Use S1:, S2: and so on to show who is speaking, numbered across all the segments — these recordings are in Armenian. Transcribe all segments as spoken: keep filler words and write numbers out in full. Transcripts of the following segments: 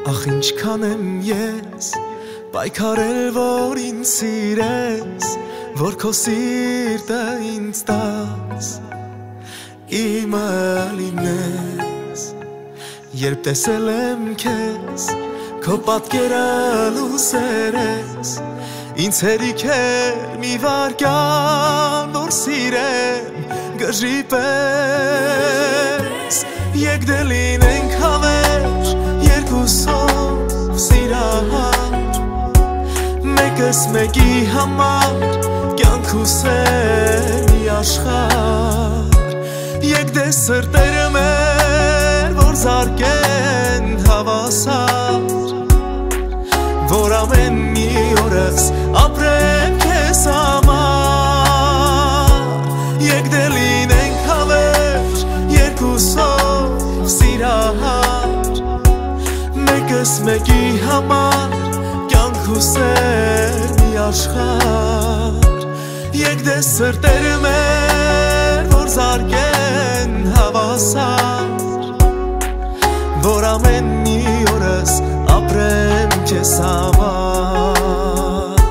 S1: Ախ ինչքան եմ ես պայքարել որ ինձ սիրես, որ քո սիրտը ինձ տաս, իմը լինես, երբ տեսել եմ քեզ, քո պատկերը լուսեր ես, ինձ հերիք էր մի վարկյան, որ սիրեմ գժի պես, եկդե լինենք հավերժ, երկուսով սիրահար, մեկս մեկի համար, կյանքուս է մի աշխարհ, եկդե սրտերը մեր, որ զարկեն հավասար, որ ամեն մի օրս ապրեմ քեզ համար, եկդե լինենք հավերժ, երկուսով սիրահար, մեկս մեկի համար, կյանքուս է մի աշխարհ, եկդե սրտերը մեր, որ զարկեն հավասար, որ ամեն մի օրս ապրեմ քեզ համար,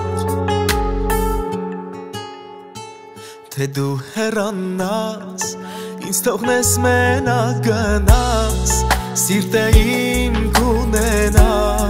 S1: թե դու հեռանաս, ինձ թողնես մենակ գնաս, սիրտը իմ կունենա,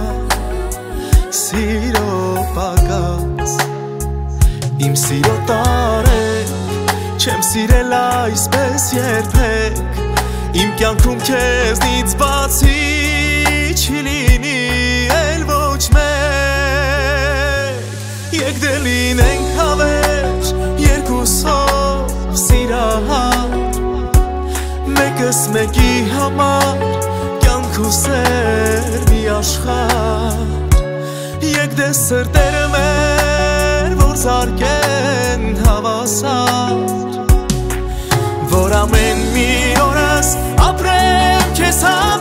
S1: սիրո պակաս, իմ սիրո տարեք, չեմ սիրել այսպես երբեք, իմ կյանքում քեզնից բացի չի լինի էլ ոչ մեկ, եկդե լինենք հավերժ, երկուսով սիրահար, մեկս մեկի համար, կյանքուս էր մի աշխարհ, եկդե սրտերը մեր, որ զարկեն հավասար, որ ամեն մի օրս ապրեմ քեզ համար,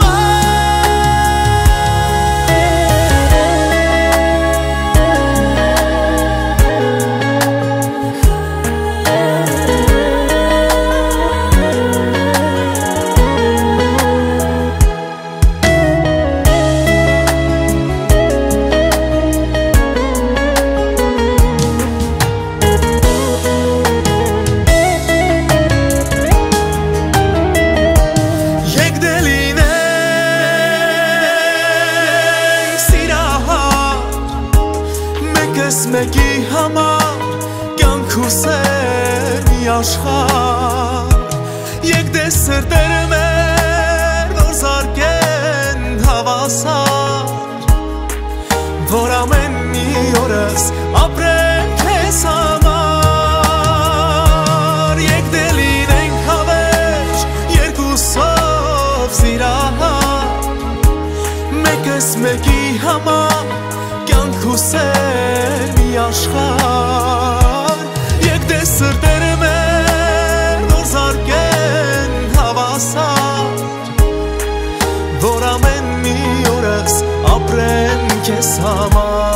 S1: մեկի համար, կյանքուս է մի աշխարհ, եկդե սրտերը մեր, որ զարկեն հավասար, որ ամեն մի օրս ապրեմ քեզ համար, եկդե լինենք հավերժ, երկուսով սիրահար, մեկս մեկի համար, կյանքուս է մի աշխարհ, եկդե սրտերը մեր, որ զարկեն հավասար, որ ամեն մի օրս ապրեմ քեզ համար,